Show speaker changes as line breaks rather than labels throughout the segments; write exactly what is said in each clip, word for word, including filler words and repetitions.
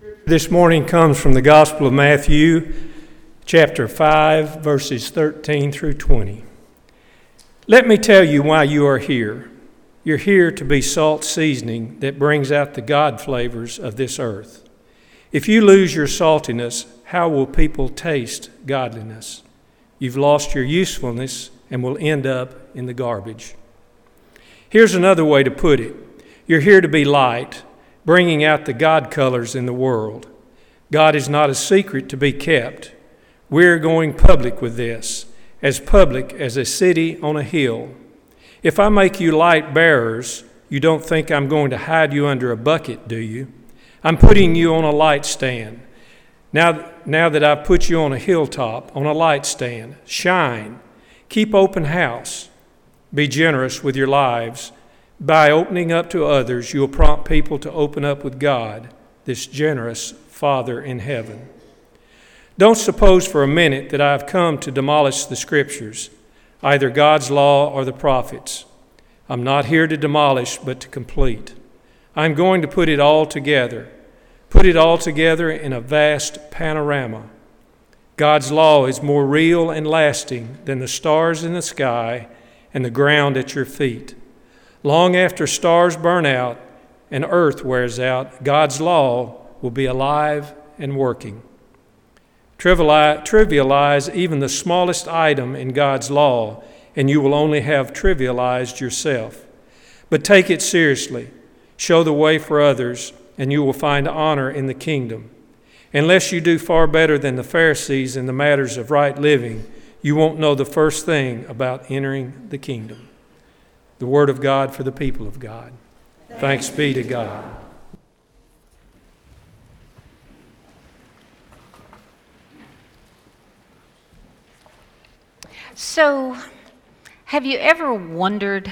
This morning comes from the Gospel of Matthew, chapter five, verses thirteen through twenty. Let me tell you why you are here. You're here to be salt seasoning that brings out the God flavors of this earth. If you lose your saltiness, how will people taste godliness? You've lost your usefulness and will end up in the garbage. Here's another way to put it. You're here to be light, bringing out the God colors in the world. God is not a secret to be kept. We're going public with this, as public as a city on a hill. If I make you light bearers, you don't think I'm going to hide you under a bucket, do you? I'm putting you on a light stand. Now, now that I've put you on a hilltop, on a light stand, shine. Keep open house. Be generous with your lives. By opening up to others, you'll prompt people to open up with God, this generous Father in heaven. Don't suppose for a minute that I've come to demolish the Scriptures, either God's law or the prophets. I'm not here to demolish, but to complete. I'm going to put it all together, put it all together in a vast panorama. God's law is more real and lasting than the stars in the sky and the ground at your feet. Long after stars burn out and earth wears out, God's law will be alive and working. Trivialize even the smallest item in God's law, and you will only have trivialized yourself. But take it seriously. Show the way for others, and you will find honor in the kingdom. Unless you do far better than the Pharisees in the matters of right living, you won't know the first thing about entering the kingdom. The word of God for the people of God. Thanks be to God.
So, have you ever wondered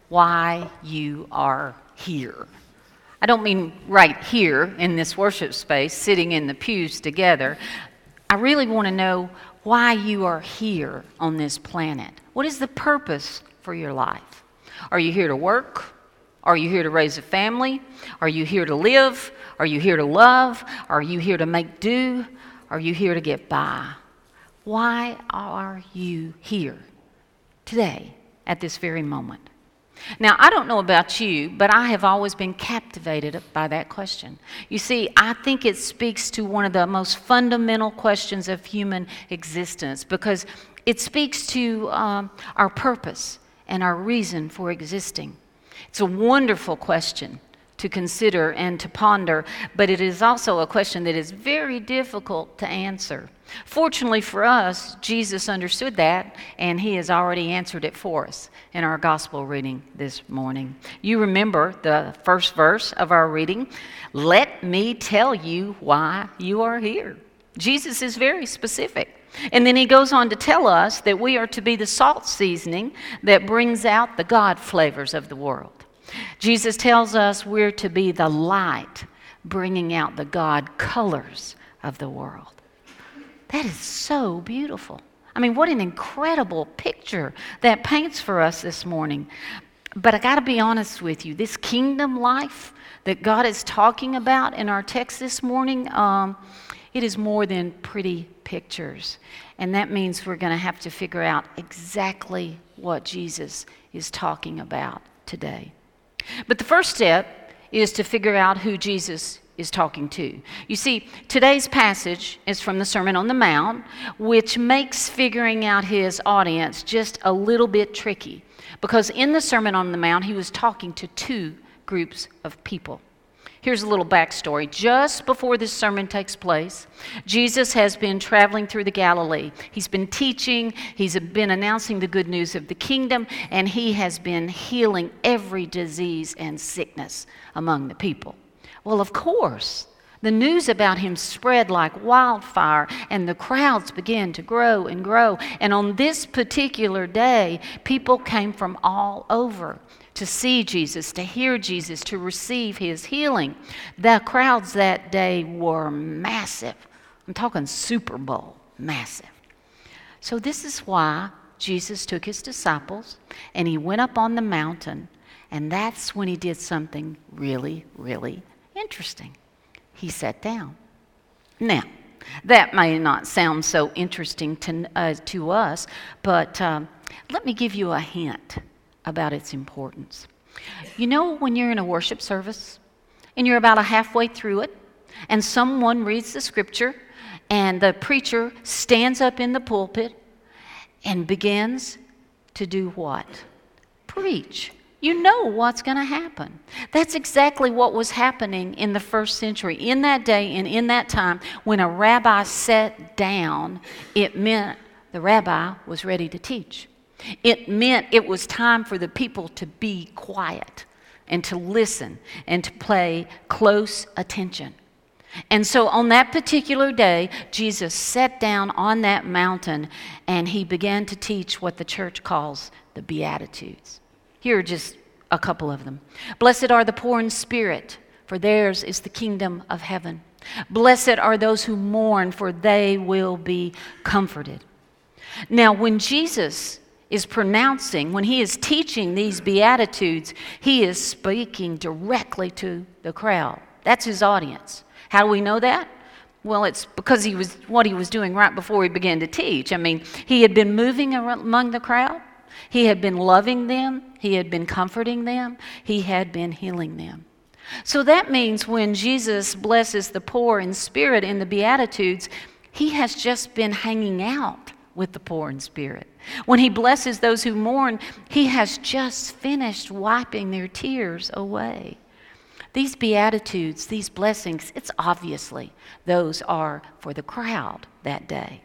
why you are here? I don't mean right here in this worship space, sitting in the pews together. I really want to know why you are here on this planet. What is the purpose for your life? Are you here to work? Are you here to raise a family? Are you here to live? Are you here to love? Are you here to make do? Are you here to get by? Why are you here today at this very moment? Now, I don't know about you, but I have always been captivated by that question. You see, I think it speaks to one of the most fundamental questions of human existence because it speaks to um, our purpose and our reason for existing. It's a wonderful question to consider and to ponder, but it is also a question that is very difficult to answer. Fortunately for us, Jesus understood that, and he has already answered it for us in our gospel reading this morning. You remember the first verse of our reading, "Let me tell you why you are here." Jesus is very specific. And then he goes on to tell us that we are to be the salt seasoning that brings out the God flavors of the world. Jesus tells us we're to be the light bringing out the God colors of the world. That is so beautiful. I mean, what an incredible picture that paints for us this morning. But I got to be honest with you, this kingdom life that God is talking about in our text this morning, um, it is more than pretty pictures. And that means we're going to have to figure out exactly what Jesus is talking about today. But the first step is to figure out who Jesus is talking to. You see, today's passage is from the Sermon on the Mount, which makes figuring out his audience just a little bit tricky. Because in the Sermon on the Mount, he was talking to two groups of people. Here's a little backstory. Just before this sermon takes place, Jesus has been traveling through the Galilee. He's been teaching, he's been announcing the good news of the kingdom, and he has been healing every disease and sickness among the people. Well, of course, the news about him spread like wildfire, and the crowds began to grow and grow. And on this particular day, people came from all over to see Jesus, to hear Jesus, to receive his healing. The crowds that day were massive. I'm talking Super Bowl, massive. So this is why Jesus took his disciples and he went up on the mountain, and that's when he did something really, really interesting. he sat down. Now, that may not sound so interesting to, uh, to us, but um, let me give you a hint about its importance. You know, when you're in a worship service and you're about a halfway through it, and someone reads the scripture, and the preacher stands up in the pulpit and begins to do what? Preach. You know what's going to happen. That's exactly what was happening in the first century. In that day and in that time, when a rabbi sat down, it meant the rabbi was ready to teach. It meant it was time for the people to be quiet and to listen and to pay close attention. And so on that particular day, Jesus sat down on that mountain and he began to teach what the church calls the Beatitudes. Here are just a couple of them. Blessed are the poor in spirit, for theirs is the kingdom of heaven. Blessed are those who mourn, for they will be comforted. Now, when Jesus is pronouncing, when he is teaching these Beatitudes, he is speaking directly to the crowd. That's his audience. How do we know that? Well, it's because he was what he was doing right before he began to teach. I mean, he had been moving among the crowd. He had been loving them. He had been comforting them. He had been healing them. So that means when Jesus blesses the poor in spirit in the Beatitudes, he has just been hanging out with the poor in spirit. When he blesses those who mourn, he has just finished wiping their tears away. These Beatitudes, these blessings, it's obviously those are for the crowd that day.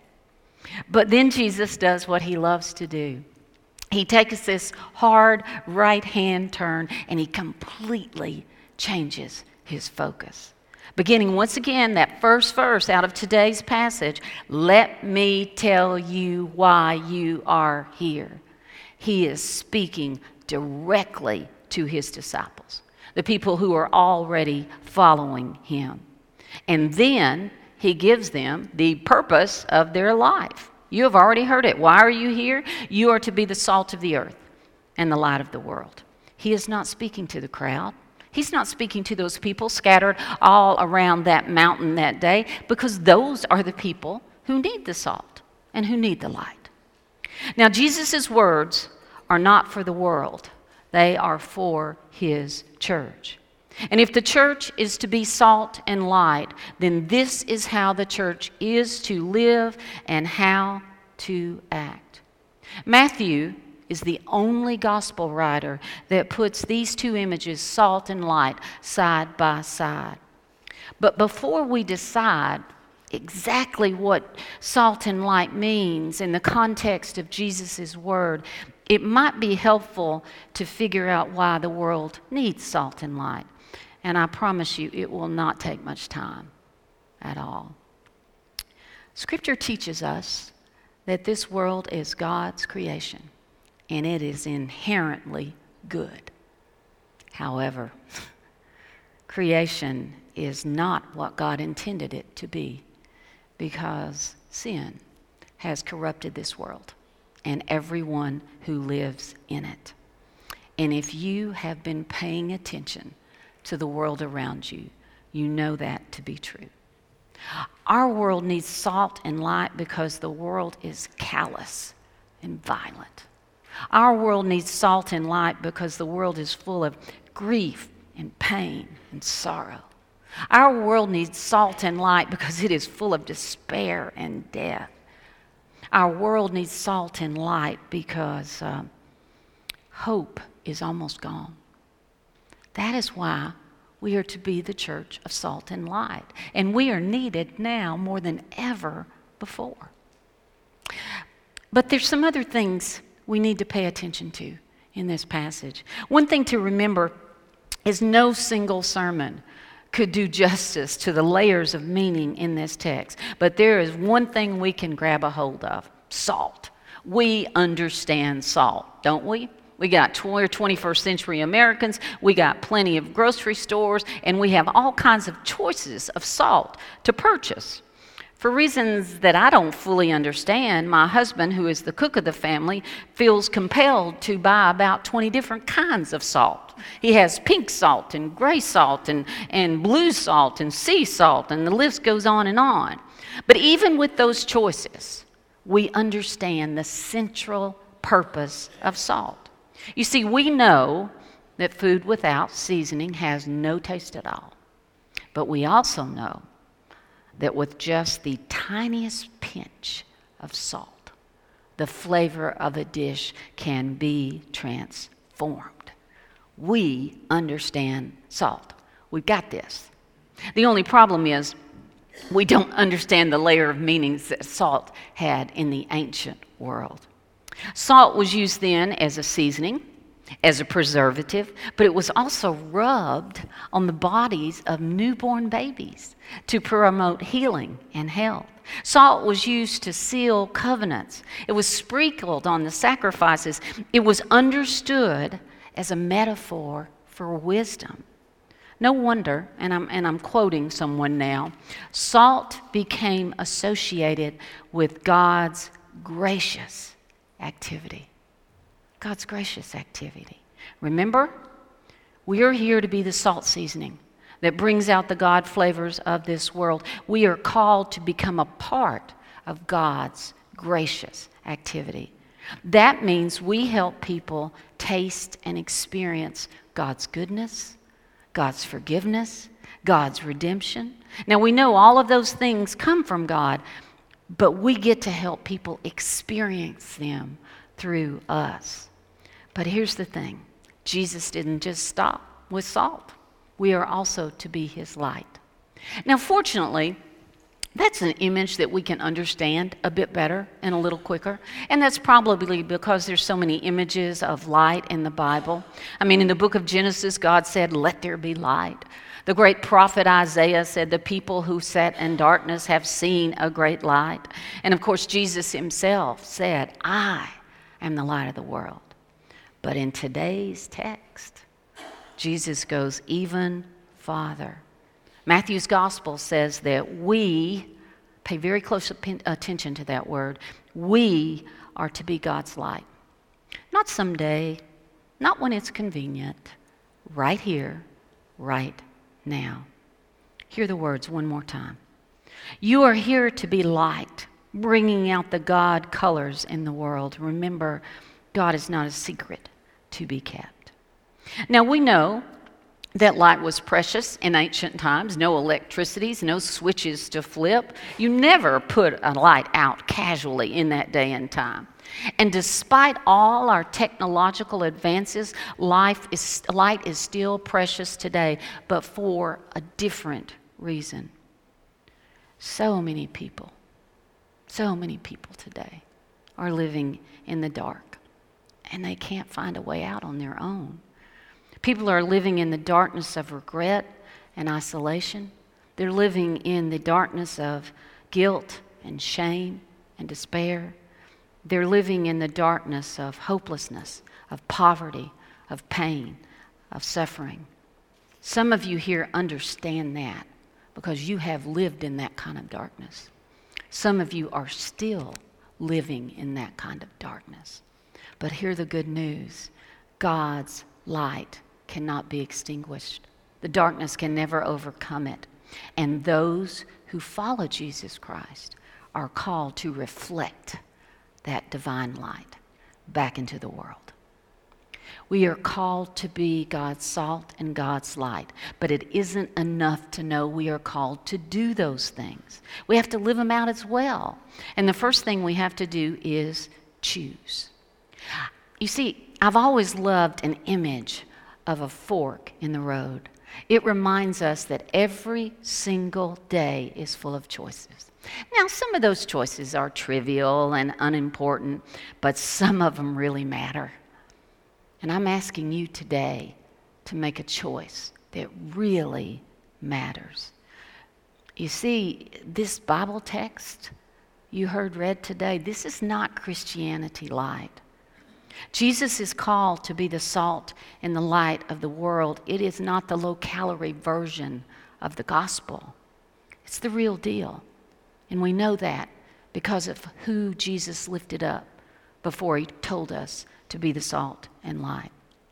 But then Jesus does what he loves to do. He takes this hard right-hand turn and he completely changes his focus. Beginning once again, that first verse out of today's passage, let me tell you why you are here. He is speaking directly to his disciples, the people who are already following him. And then he gives them the purpose of their life. You have already heard it. Why are you here? You are to be the salt of the earth and the light of the world. He is not speaking to the crowd. He's not speaking to those people scattered all around that mountain that day, because those are the people who need the salt and who need the light. Now, Jesus' words are not for the world. They are for his church. And if the church is to be salt and light, then this is how the church is to live and how to act. Matthew is the only gospel writer that puts these two images, salt and light, side by side. But before we decide exactly what salt and light means in the context of Jesus' word, it might be helpful to figure out why the world needs salt and light. And I promise you, it will not take much time at all. Scripture teaches us that this world is God's creation, and it is inherently good. However, creation is not what God intended it to be, because sin has corrupted this world and everyone who lives in it. And if you have been paying attention to the world around you, you know that to be true. Our world needs salt and light because the world is callous and violent. Our world needs salt and light because the world is full of grief and pain and sorrow. Our world needs salt and light because it is full of despair and death. Our world needs salt and light because uh, hope is almost gone. That is why we are to be the church of salt and light. And we are needed now more than ever before. But there's some other things we need to pay attention to in this passage. One thing to remember is no single sermon could do justice to the layers of meaning in this text. But there is one thing we can grab a hold of: salt. We understand salt, don't we? We got twenty-first century Americans, we got plenty of grocery stores, and we have all kinds of choices of salt to purchase. For reasons that I don't fully understand, my husband, who is the cook of the family, feels compelled to buy about twenty different kinds of salt. He has pink salt and gray salt and, and blue salt and sea salt, and the list goes on and on. But even with those choices, we understand the central purpose of salt. You see, we know that food without seasoning has no taste at all. But we also know that with just the tiniest pinch of salt, the flavor of a dish can be transformed. We understand salt. We've got this. The only problem is we don't understand the layer of meanings that salt had in the ancient world. Salt was used then as a seasoning, as a preservative, but it was also rubbed on the bodies of newborn babies to promote healing and health. Salt was used to seal covenants. It was sprinkled on the sacrifices. It was understood as a metaphor for wisdom. No wonder, and I'm, and I'm quoting someone now, salt became associated with God's gracious activity. God's gracious activity. Remember, we are here to be the salt seasoning that brings out the God flavors of this world. We are called to become a part of God's gracious activity. That means we help people taste and experience God's goodness, God's forgiveness, God's redemption. Now, we know all of those things come from God, but we get to help people experience them through us. But here's the thing. Jesus didn't just stop with salt. We are also to be his light. Now, fortunately, that's an image that we can understand a bit better and a little quicker. And that's probably because there's so many images of light in the Bible. I mean, in the book of Genesis, God said, "Let there be light." The great prophet Isaiah said, "The people who sat in darkness have seen a great light." And of course, Jesus himself said, "I am the light of the world." But in today's text, Jesus goes even farther. Matthew's gospel says that we, pay very close attention to that word, we are to be God's light. Not someday, not when it's convenient, right here, right now. Hear the words one more time. You are here to be light, bringing out the God colors in the world. Remember, God is not a secret to be kept. Now, we know that light was precious in ancient times. No electricities, no switches to flip. You never put a light out casually in that day and time. And despite all our technological advances, life is, light is still precious today, but for a different reason. So many people, so many people today are living in the dark, and they can't find a way out on their own. People are living in the darkness of regret and isolation. They're living in the darkness of guilt and shame and despair. They're living in the darkness of hopelessness, of poverty, of pain, of suffering. Some of you here understand that because you have lived in that kind of darkness. Some of you are still living in that kind of darkness. But hear the good news. God's light cannot be extinguished. The darkness can never overcome it. And those who follow Jesus Christ are called to reflect that divine light back into the world. We are called to be God's salt and God's light, but it isn't enough to know we are called to do those things. We have to live them out as well. And the first thing we have to do is choose. You see, I've always loved an image of a fork in the road. It reminds us that every single day is full of choices. Now, some of those choices are trivial and unimportant, but some of them really matter. And I'm asking you today to make a choice that really matters. You see, this Bible text you heard read today, this is not Christianity light. Jesus is called to be the salt and the light of the world. It is not the low-calorie version of the gospel. It's the real deal. And we know that because of who Jesus lifted up before he told us to be the salt and light.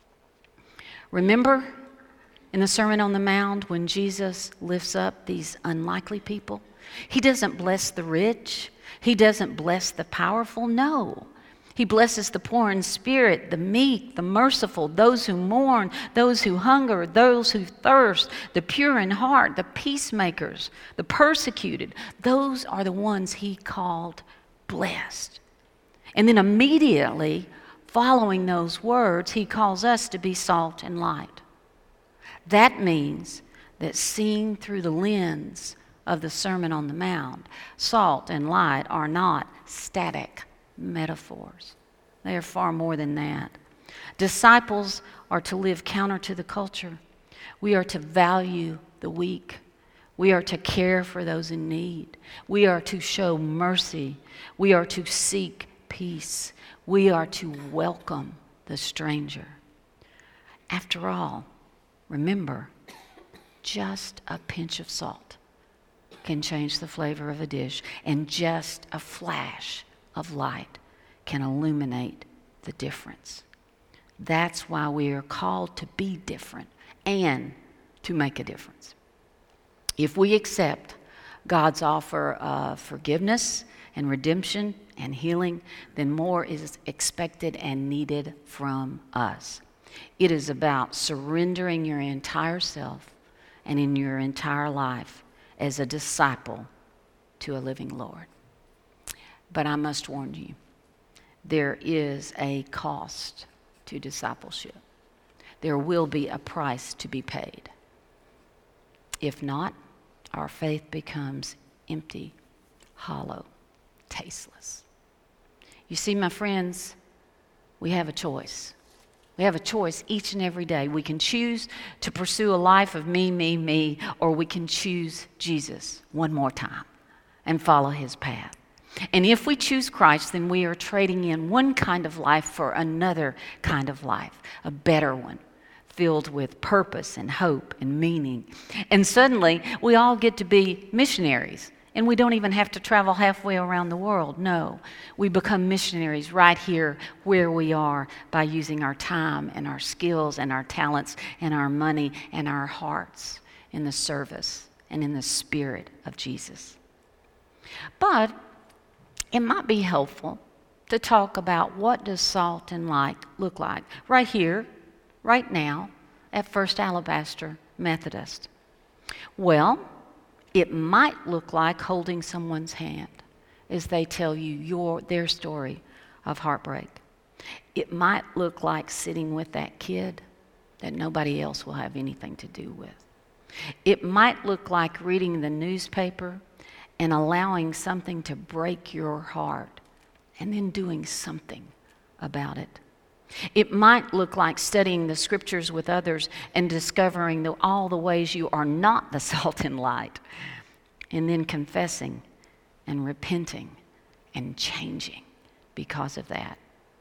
Remember in the Sermon on the Mount when Jesus lifts up these unlikely people? He doesn't bless the rich. He doesn't bless the powerful. No. He blesses the poor in spirit, the meek, the merciful, those who mourn, those who hunger, those who thirst, the pure in heart, the peacemakers, the persecuted. Those are the ones he called blessed. And then immediately following those words, he calls us to be salt and light. That means that seen through the lens of the Sermon on the Mount, salt and light are not static metaphors. They are far more than that. Disciples are to live counter to the culture. We are to value the weak. We are to care for those in need. We are to show mercy. We are to seek peace. We are to welcome the stranger. After all, remember, just a pinch of salt can change the flavor of a dish, and just a flash of light can illuminate the difference. That's why we are called to be different and to make a difference. If we accept God's offer of forgiveness and redemption and healing, then more is expected and needed from us. It is about surrendering your entire self and in your entire life as a disciple to a living Lord. But I must warn you, there is a cost to discipleship. There will be a price to be paid. If not, our faith becomes empty, hollow, tasteless. You see, my friends, we have a choice. We have a choice each and every day. We can choose to pursue a life of me, me, me, or we can choose Jesus one more time and follow his path. And if we choose Christ, then we are trading in one kind of life for another kind of life, a better one, filled with purpose and hope and meaning. And suddenly, we all get to be missionaries. And we don't even have to travel halfway around the world. No, we become missionaries right here where we are by using our time and our skills and our talents and our money and our hearts in the service and in the spirit of Jesus. But it might be helpful to talk about what does salt and light look like right here, right now, at First Alabaster Methodist. Well, it might look like holding someone's hand as they tell you your their story of heartbreak. It might look like sitting with that kid that nobody else will have anything to do with. It might look like reading the newspaper and allowing something to break your heart and then doing something about it. It might look like studying the scriptures with others and discovering the, all the ways you are not the salt and light, and then confessing and repenting and changing because of that.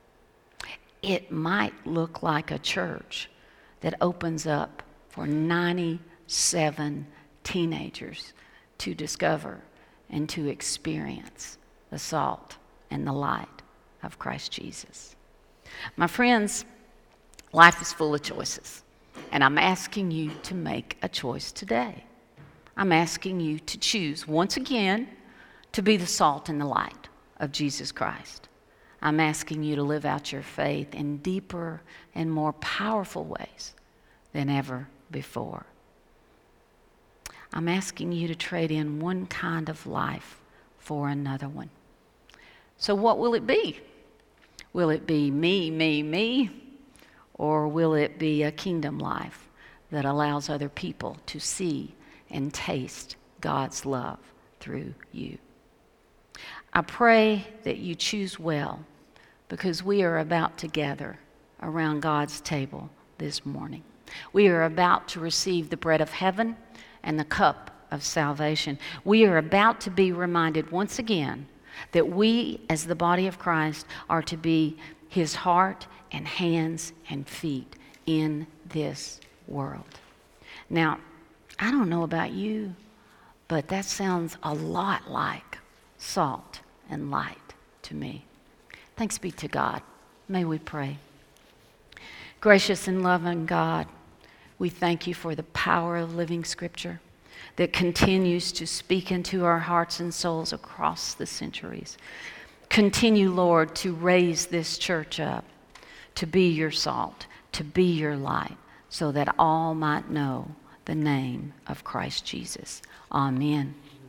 It might look like a church that opens up for ninety-seven teenagers to discover and to experience the salt and the light of Christ Jesus. My friends, life is full of choices, and I'm asking you to make a choice today. I'm asking you to choose once again to be the salt and the light of Jesus Christ. I'm asking you to live out your faith in deeper and more powerful ways than ever before. I'm asking you to trade in one kind of life for another one. So what will it be? Will it be me, me, me? Or will it be a kingdom life that allows other people to see and taste God's love through you? I pray that you choose well, because we are about to gather around God's table this morning. We are about to receive the bread of heaven and the cup of salvation. We are about to be reminded once again that we, as the body of Christ, are to be his heart and hands and feet in this world. Now, I don't know about you, but that sounds a lot like salt and light to me. Thanks be to God. May we pray. Gracious and loving God, we thank you for the power of living Scripture that continues to speak into our hearts and souls across the centuries. Continue, Lord, to raise this church up, to be your salt, to be your light, so that all might know the name of Christ Jesus. Amen.